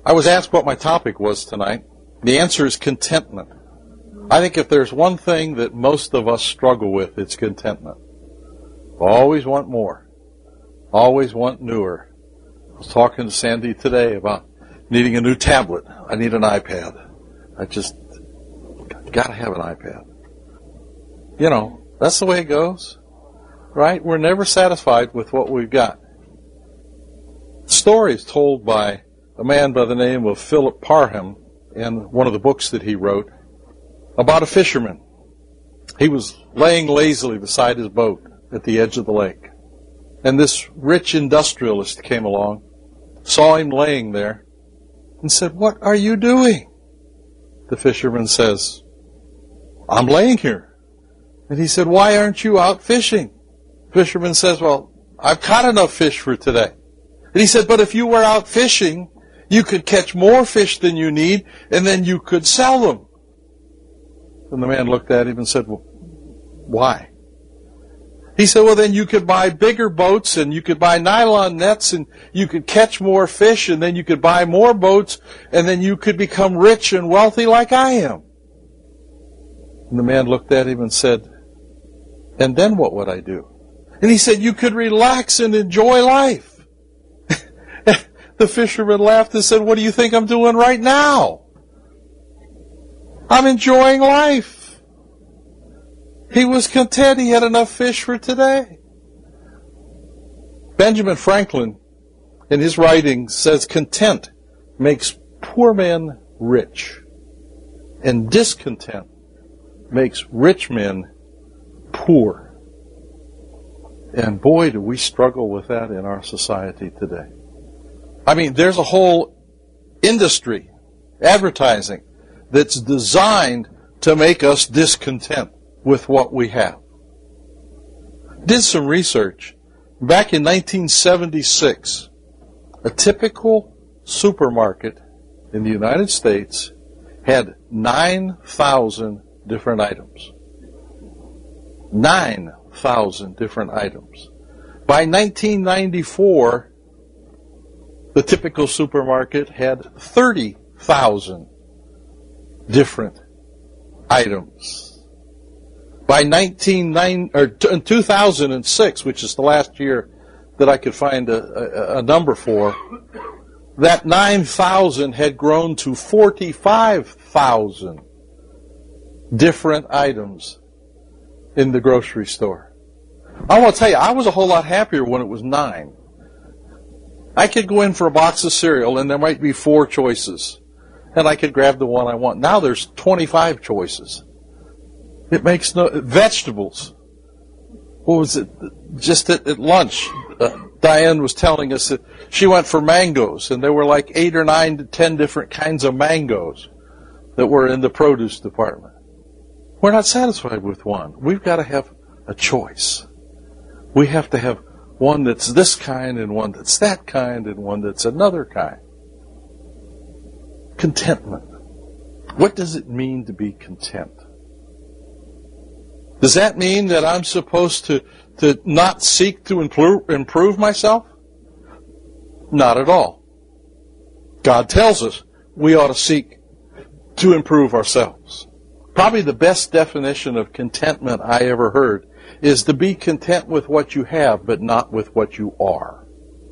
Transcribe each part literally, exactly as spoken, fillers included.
I was asked what my topic was tonight. The answer is contentment. I think if there's one thing that most of us struggle with, it's contentment. Always want more. Always want newer. I was talking to Sandy today about needing a new tablet. I need an iPad. I just got to have an iPad. You know, that's the way it goes, right? We're never satisfied with what we've got. The story is told by a man by the name of Philip Parham in one of the books that he wrote about a fisherman. He was laying lazily beside his boat at the edge of the lake. And this rich industrialist came along, saw him laying there, and said, "What are you doing?" The fisherman says, "I'm laying here." And he said, "Why aren't you out fishing?" The fisherman says, "Well, I've caught enough fish for today." And he said, "But if you were out fishing, you could catch more fish than you need, and then you could sell them." And the man looked at him and said, "Well, why?" He said, "Well, then you could buy bigger boats, and you could buy nylon nets, and you could catch more fish, and then you could buy more boats, and then you could become rich and wealthy like I am." And the man looked at him and said, "And then what would I do?" And he said, "You could relax and enjoy life." The fisherman laughed and said, "What do you think I'm doing right now? I'm enjoying life." He was content. He had enough fish for today. Benjamin Franklin, in his writings, says content makes poor men rich, and discontent makes rich men poor. And boy, do we struggle with that in our society today. I mean, there's a whole industry, advertising, that's designed to make us discontent with what we have. Did some research. Back in nineteen seventy-six, a typical supermarket in the United States had nine thousand different items. nine thousand different items. By nineteen ninety-four, the typical supermarket had thirty thousand different items. By nineteen ninety, or in two thousand six, which is the last year that I could find a, a, a number for, that nine thousand had grown to forty-five thousand different items in the grocery store. I want to tell you, I was a whole lot happier when it was nine. I could go in for a box of cereal and there might be four choices, and I could grab the one I want. Now there's twenty-five choices. It makes no... Vegetables. What was it? Just at, at lunch, uh, Diane was telling us that she went for mangoes, and there were like eight or nine to ten different kinds of mangoes that were in the produce department. We're not satisfied with one. We've got to have a choice. We have to have one that's this kind, and one that's that kind, and one that's another kind. Contentment. What does it mean to be content? Does that mean that I'm supposed to, to not seek to improve, improve myself? Not at all. God tells us we ought to seek to improve ourselves. Probably the best definition of contentment I ever heard is to be content with what you have, but not with what you are.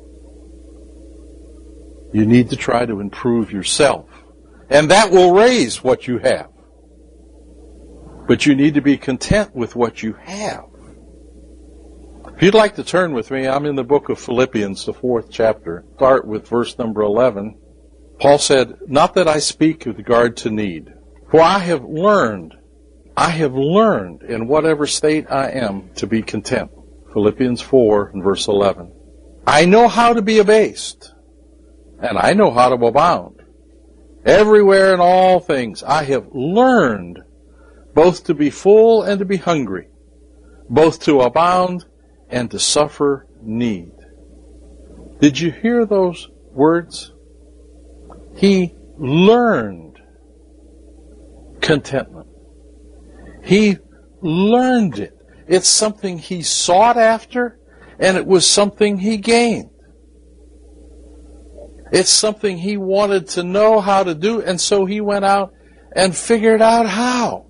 You need to try to improve yourself, and that will raise what you have. But you need to be content with what you have. If you'd like to turn with me, I'm in the book of Philippians, the fourth chapter. Start with verse number eleven. Paul said, "Not that I speak with regard to need, for I have learned, I have learned in whatever state I am to be content." Philippians four and verse eleven. "I know how to be abased, and I know how to abound. Everywhere in all things I have learned both to be full and to be hungry, both to abound and to suffer need." Did you hear those words? He learned contentment. He learned it. It's something he sought after, and it was something he gained. It's something he wanted to know how to do, and so he went out and figured out how.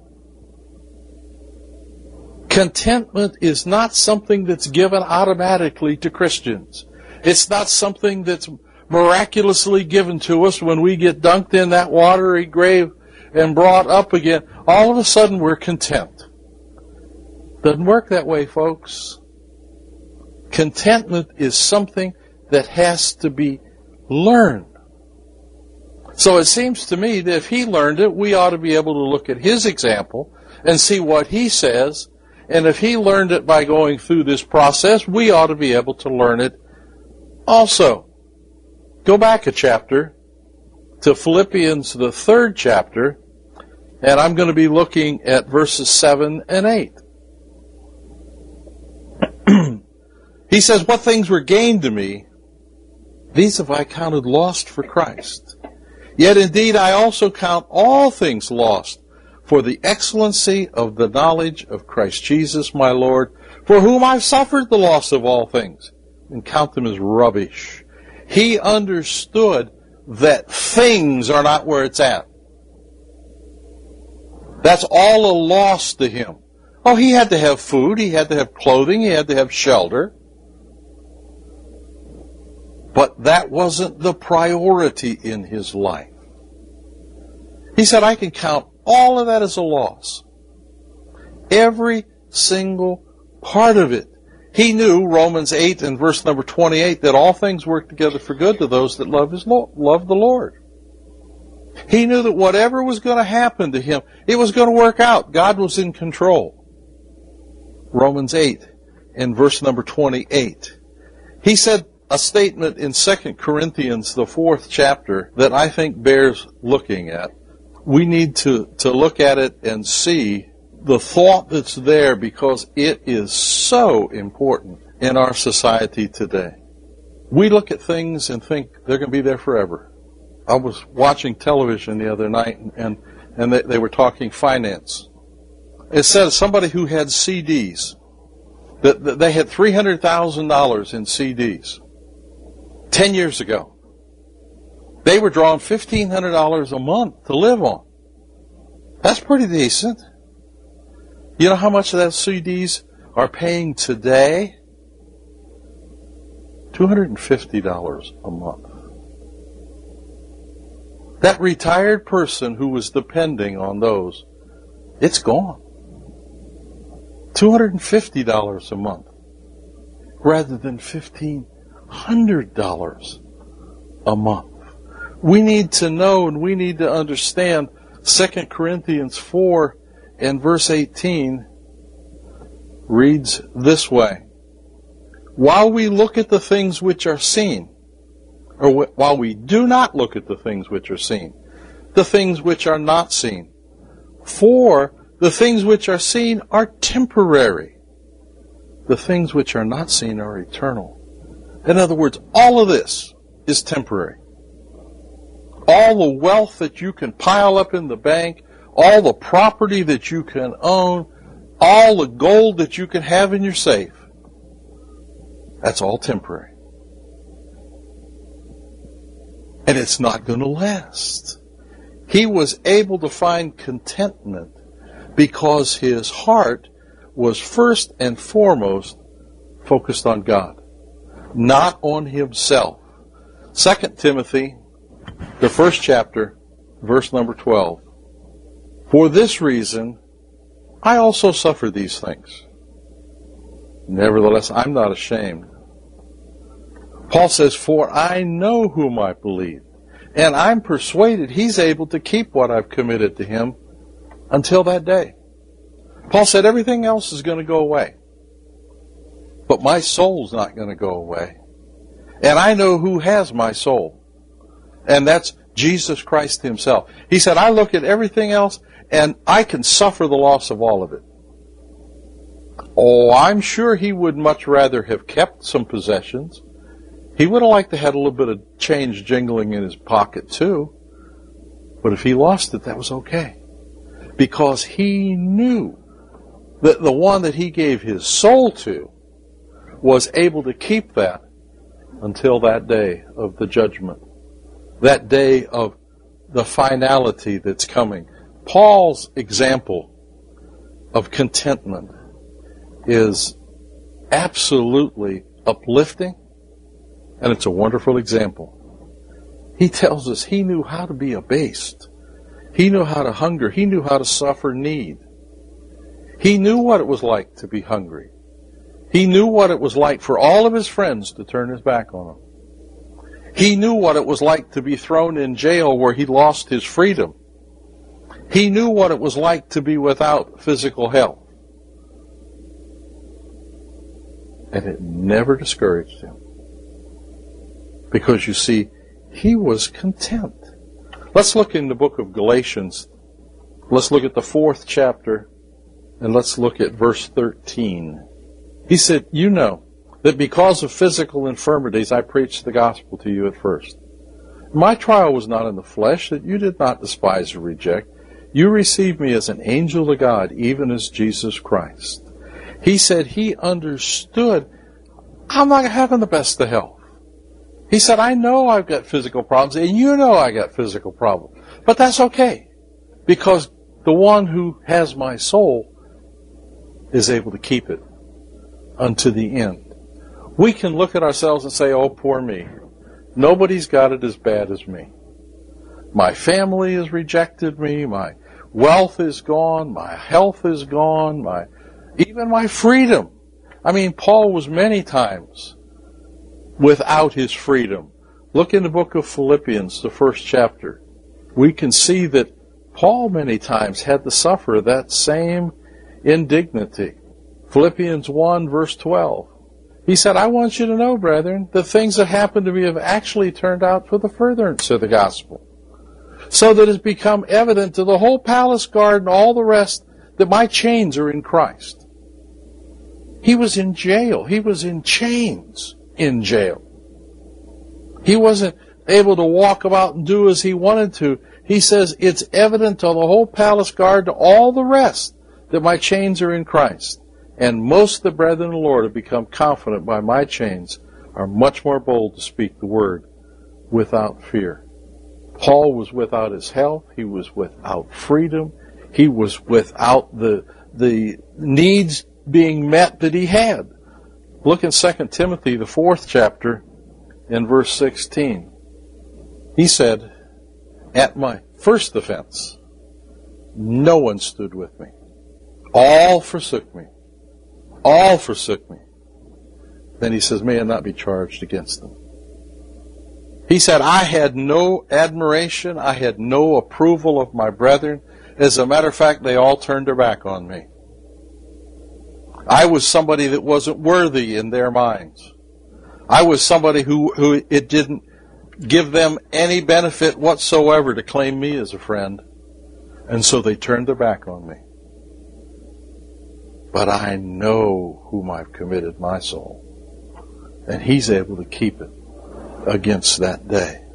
Contentment is not something that's given automatically to Christians. It's not something that's miraculously given to us when we get dunked in that watery grave and brought up again. All of a sudden we're content. Doesn't work that way, folks. Contentment is something that has to be learned. So it seems to me that if he learned it, we ought to be able to look at his example and see what he says. And if he learned it by going through this process, we ought to be able to learn it also. Go back a chapter to Philippians, the third chapter, and I'm going to be looking at verses seven and eight. He says, what things were gained to me, these have I counted lost for Christ. Yet indeed I also count all things lost for the excellency of the knowledge of Christ Jesus my Lord, for whom I've suffered the loss of all things, and count them as rubbish. He understood that things are not where it's at. That's all a loss to him. Oh, he had to have food, he had to have clothing, he had to have shelter. But that wasn't the priority in his life. He said, I can count all of that as a loss. Every single part of it. He knew, Romans eight and verse number twenty-eight, that all things work together for good to those that love his Lord, love the Lord. He knew that whatever was going to happen to him, it was going to work out. God was in control. Romans eight and verse number twenty-eight. He said a statement in Second Corinthians, the fourth chapter, that I think bears looking at. We need to, to look at it and see the thought that's there, because it is so important in our society today. We look at things and think they're going to be there forever. I was watching television the other night, and, and they, they were talking finance. It said somebody who had C Ds, that, that they had three hundred thousand dollars in C Ds ten years ago. They were drawing fifteen hundred dollars a month to live on. That's pretty decent. You know how much of that C Ds are paying today? two hundred fifty dollars a month. That retired person who was depending on those, it's gone. two hundred fifty dollars a month rather than fifteen hundred dollars a month. We need to know and we need to understand Second Corinthians four and verse eighteen reads this way. While we look at the things which are seen, or while we do not look at the things which are seen, the things which are not seen. For the things which are seen are temporary. The things which are not seen are eternal. In other words, all of this is temporary. All the wealth that you can pile up in the bank, all the property that you can own, all the gold that you can have in your safe, that's all temporary. And it's not going to last. He was able to find contentment because his heart was first and foremost focused on God, not on himself. Second Timothy, the first chapter, verse number twelve. For this reason, I also suffer these things. Nevertheless, I'm not ashamed. Paul says, for I know whom I believe, and I'm persuaded he's able to keep what I've committed to him until that day. Paul said everything else is going to go away, but my soul's not going to go away. And I know who has my soul, and that's Jesus Christ himself. He said, I look at everything else, and I can suffer the loss of all of it. Oh, I'm sure he would much rather have kept some possessions. He would have liked to have a little bit of change jingling in his pocket too. But if he lost it, that was okay. Because he knew that the one that he gave his soul to was able to keep that until that day of the judgment that day of the finality that's coming. Paul's example of contentment is absolutely uplifting, and it's a wonderful example. He tells us he knew how to be abased. He knew how to hunger. He knew how to suffer need. He knew what it was like to be hungry. He knew what it was like for all of his friends to turn his back on him. He knew what it was like to be thrown in jail where he lost his freedom. He knew what it was like to be without physical health. And it never discouraged him. Because you see, he was content. Let's look in the book of Galatians. Let's look at the fourth chapter, and let's look at verse thirteen. He said, you know that because of physical infirmities I preached the gospel to you at first. My trial was not in the flesh, that you did not despise or reject. You received me as an angel of God, even as Jesus Christ. He said he understood, I'm not having the best of health. He said, I know I've got physical problems, and you know I got physical problems. But that's okay, because the one who has my soul is able to keep it unto the end. We can look at ourselves and say, oh, poor me. Nobody's got it as bad as me. My family has rejected me. My wealth is gone. My health is gone. My, even my freedom. I mean, Paul was many times without his freedom. Look in the book of Philippians, the first chapter. We can see that Paul many times had to suffer that same indignity. Philippians one, verse twelve. He said, I want you to know, brethren, the things that happened to me have actually turned out for the furtherance of the gospel, so that it's become evident to the whole palace guard and all the rest that my chains are in Christ. He was in jail. He was in chains in jail. He wasn't able to walk about and do as he wanted to. He says, it's evident to the whole palace guard, to all the rest, that my chains are in Christ. And most of the brethren in the Lord have become confident by my chains, are much more bold to speak the word without fear. Paul was without his health. He was without freedom. He was without the, the needs being met that he had. Look in Second Timothy, the fourth chapter, in verse sixteen. He said, at my first offense, no one stood with me. All forsook me. All forsook me. Then he says, may I not be charged against them. He said, I had no admiration. I had no approval of my brethren. As a matter of fact, they all turned their back on me. I was somebody that wasn't worthy in their minds. I was somebody who, who it didn't give them any benefit whatsoever to claim me as a friend. And so they turned their back on me. But I know whom I've committed my soul. And he's able to keep it against that day.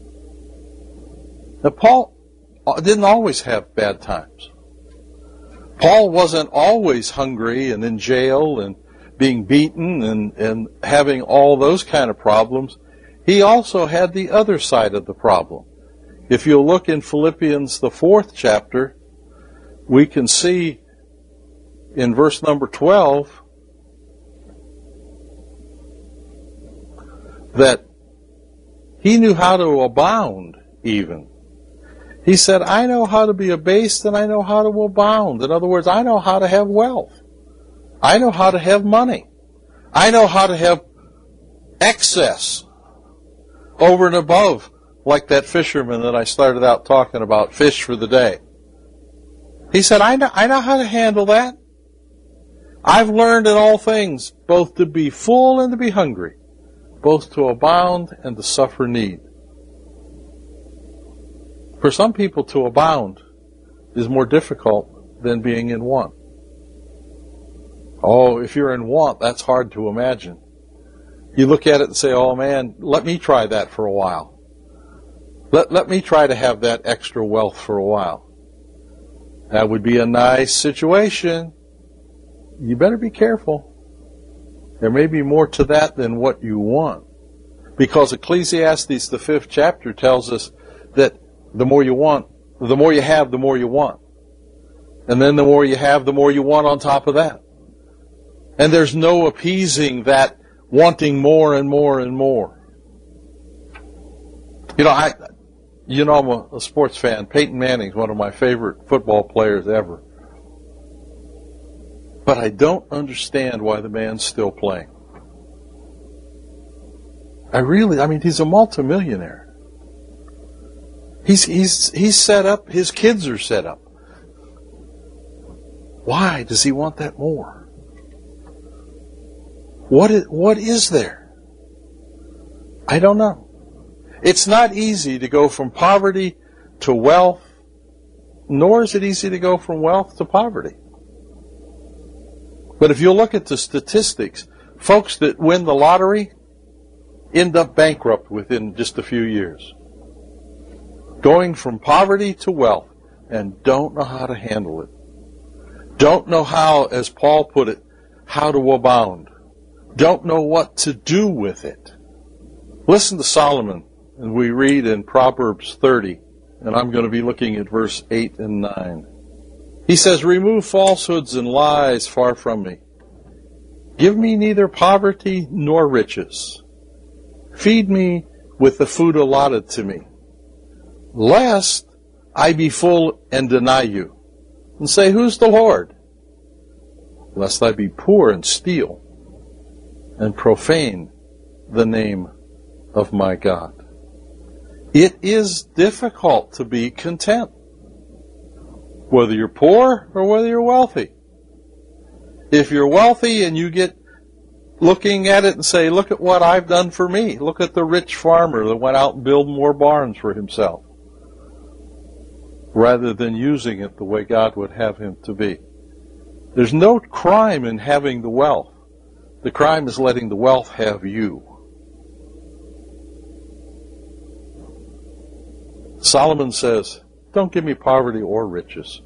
Now, Paul didn't always have bad times. Paul wasn't always hungry and in jail and being beaten and, and having all those kind of problems. He also had the other side of the problem. If you look in Philippians, the fourth chapter, we can see in verse number twelve that he knew how to abound even. He said, I know how to be abased and I know how to abound. In other words, I know how to have wealth. I know how to have money. I know how to have excess over and above, like that fisherman that I started out talking about, fish for the day. He said, I know, I know how to handle that. I've learned in all things both to be full and to be hungry, both to abound and to suffer need. For some people, to abound is more difficult than being in want. Oh, if you're in want, that's hard to imagine. You look at it and say, oh man, let me try that for a while. Let, let me try to have that extra wealth for a while. That would be a nice situation. You better be careful. There may be more to that than what you want. Because Ecclesiastes, the fifth chapter, tells us that the more you want, the more you have, the more you want. And then the more you have, the more you want on top of that. And there's no appeasing that wanting more and more and more. You know, I, you know, I'm a, a sports fan. Peyton Manning's one of my favorite football players ever. But I don't understand why the man's still playing. I really, I mean, he's a multimillionaire. He's, he's, he's set up, his kids are set up. Why does he want that more? What is, what is there? I don't know. It's not easy to go from poverty to wealth, nor is it easy to go from wealth to poverty. But if you look at the statistics, folks that win the lottery end up bankrupt within just a few years. Going from poverty to wealth and don't know how to handle it. Don't know how, as Paul put it, how to abound. Don't know what to do with it. Listen to Solomon, and we read in Proverbs thirty, and I'm going to be looking at verse eight and nine. He says, remove falsehoods and lies far from me. Give me neither poverty nor riches. Feed me with the food allotted to me, lest I be full and deny you, and say, who's the Lord? Lest I be poor and steal, and profane the name of my God. It is difficult to be content, whether you're poor or whether you're wealthy. If you're wealthy and you get looking at it and say, look at what I've done for me. Look at the rich farmer that went out and built more barns for himself, rather than using it the way God would have him to be. There's no crime in having the wealth. The crime is letting the wealth have you. Solomon says, don't give me poverty or riches.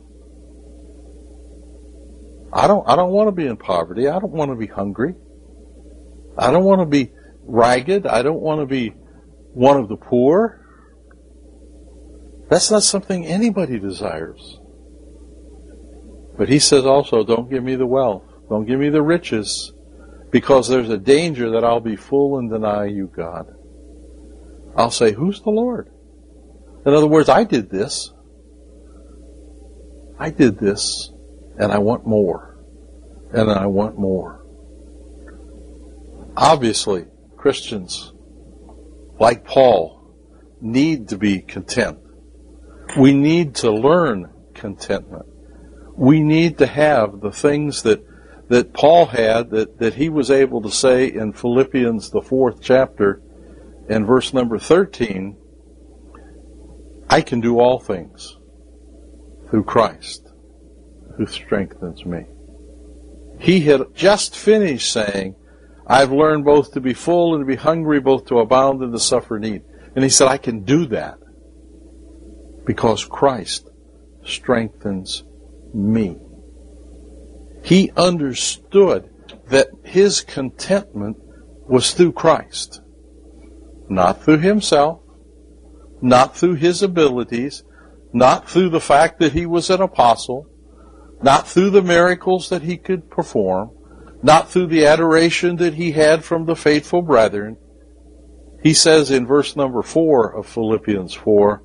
I don't, I don't want to be in poverty. I don't want to be hungry. I don't want to be ragged. I don't want to be one of the poor. That's not something anybody desires. But he says also, don't give me the wealth. Don't give me the riches, because there's a danger that I'll be full and deny you, God. I'll say, who's the Lord? In other words, I did this. I did this, and I want more. And I want more. Obviously, Christians, like Paul, need to be content. We need to learn contentment. We need to have the things that, that Paul had, that, that he was able to say in Philippians, the fourth chapter, and verse number thirteen, I can do all things through Christ who strengthens me. He had just finished saying, I've learned both to be full and to be hungry, both to abound and to suffer need. And he said, I can do that because Christ strengthens me. He understood that his contentment was through Christ, not through himself, not through his abilities, not through the fact that he was an apostle, not through the miracles that he could perform, not through the adoration that he had from the faithful brethren. He says in verse number four of Philippians four,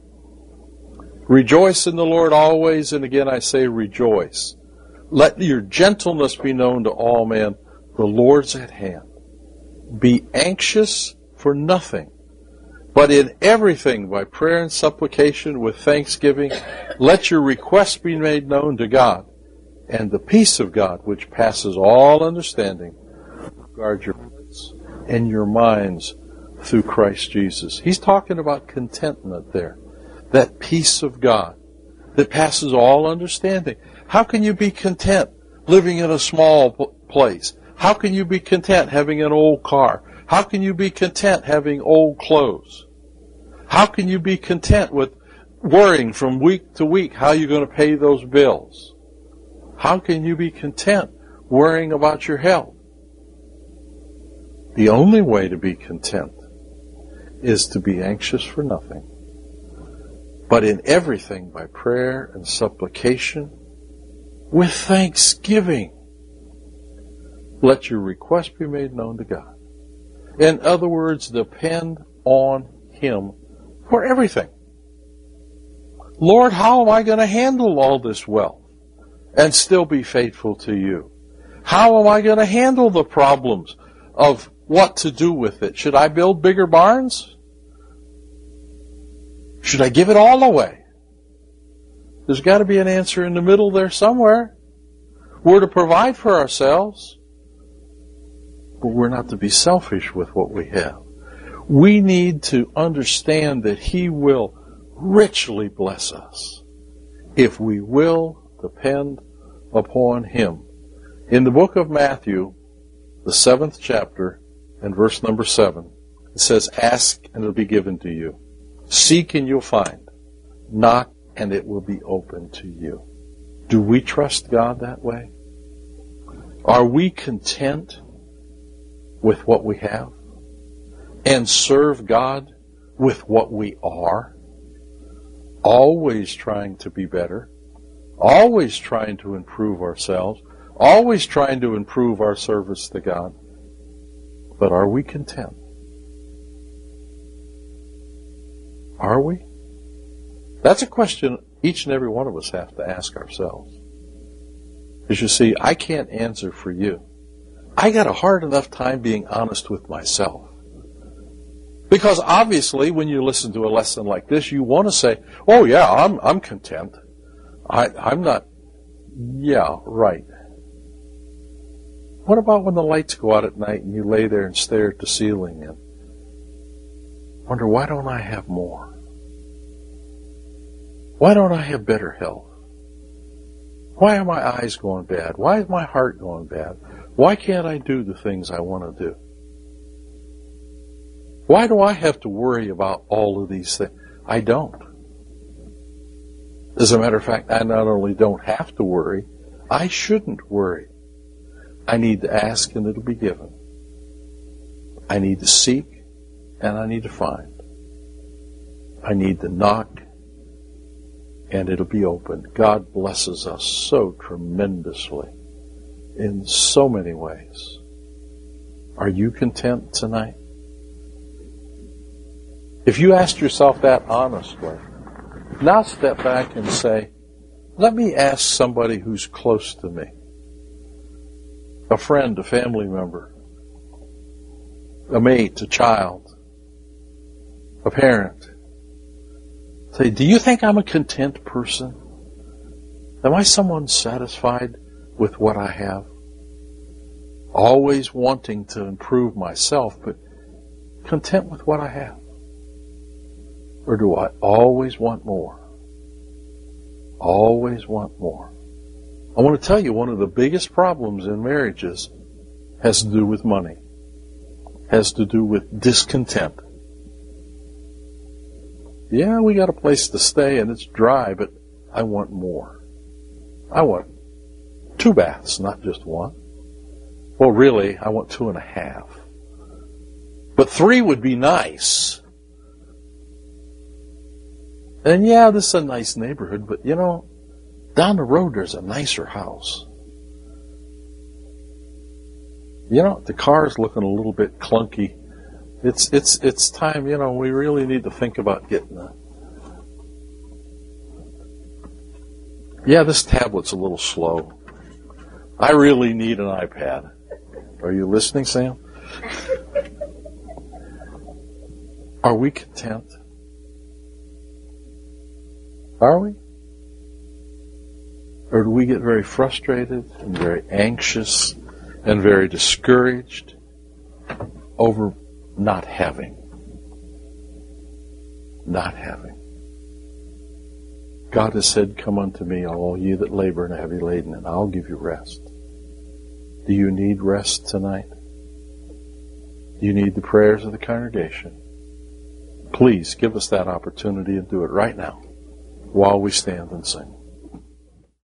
rejoice in the Lord always, and again I say rejoice. Let your gentleness be known to all men. The Lord's at hand. Be anxious for nothing, but in everything by prayer and supplication with thanksgiving, let your requests be made known to God, and the peace of God, which passes all understanding, guard your hearts and your minds through Christ Jesus. He's talking about contentment there. That peace of God that passes all understanding. How can you be content living in a small place? How can you be content having an old car? How can you be content having old clothes? How can you be content with worrying from week to week how you're going to pay those bills? How can you be content worrying about your health? The only way to be content is to be anxious for nothing, but in everything by prayer and supplication, with thanksgiving, let your request be made known to God. In other words, depend on Him for everything. Lord, how am I going to handle all this wealth and still be faithful to you? How am I going to handle the problems of what to do with it? Should I build bigger barns? Should I give it all away? There's got to be an answer in the middle there somewhere. We're to provide for ourselves, but we're not to be selfish with what we have. We need to understand that He will richly bless us if we will depend upon Him. In the book of Matthew, the seventh chapter, and verse number seven, it says, ask and it will be given to you. Seek and you'll find. Knock and it will be open to you. Do we trust God that way? Are we content with what we have and serve God with what we are? Always trying to be better, always trying to improve ourselves, always trying to improve our service to God. But are we content? Are we? That's a question each and every one of us have to ask ourselves. As you see, I can't answer for you. I got a hard enough time being honest with myself. Because obviously, when you listen to a lesson like this, you want to say, oh yeah, I'm I'm content. I, I'm not, yeah, right. What about when the lights go out at night and you lay there and stare at the ceiling and wonder, why don't I have more? Why don't I have better health? Why are my eyes going bad? Why is my heart going bad? Why can't I do the things I want to do? Why do I have to worry about all of these things? I don't. As a matter of fact, I not only don't have to worry, I shouldn't worry. I need to ask and it'll be given. I need to seek and I need to find. I need to knock and it'll be open. God blesses us so tremendously in so many ways. Are you content tonight? If you ask yourself that honestly, now step back and say, let me ask somebody who's close to me. A friend, a family member, a mate, a child, a parent. Say, do you think I'm a content person? Am I someone satisfied with what I have? Always wanting to improve myself, but content with what I have? Or do I always want more? Always want more. I want to tell you, one of the biggest problems in marriages has to do with money. Has to do with discontent. Yeah, we got a place to stay and it's dry, but I want more. I want two baths, not just one. Well, really, I want two and a half. But three would be nice. And yeah, this is a nice neighborhood, but you know, down the road there's a nicer house. You know, the car's looking a little bit clunky. It's it's it's time, you know, we really need to think about getting a... Yeah, this tablet's a little slow. I really need an iPad. Are you listening, Sam? Are we content? Are we? Or do we get very frustrated and very anxious and very discouraged over not having? Not having. God has said, come unto me, all ye that labor and are heavy laden, and I'll give you rest. Do you need rest tonight? Do you need the prayers of the congregation? Please give us that opportunity and do it right now while we stand and sing.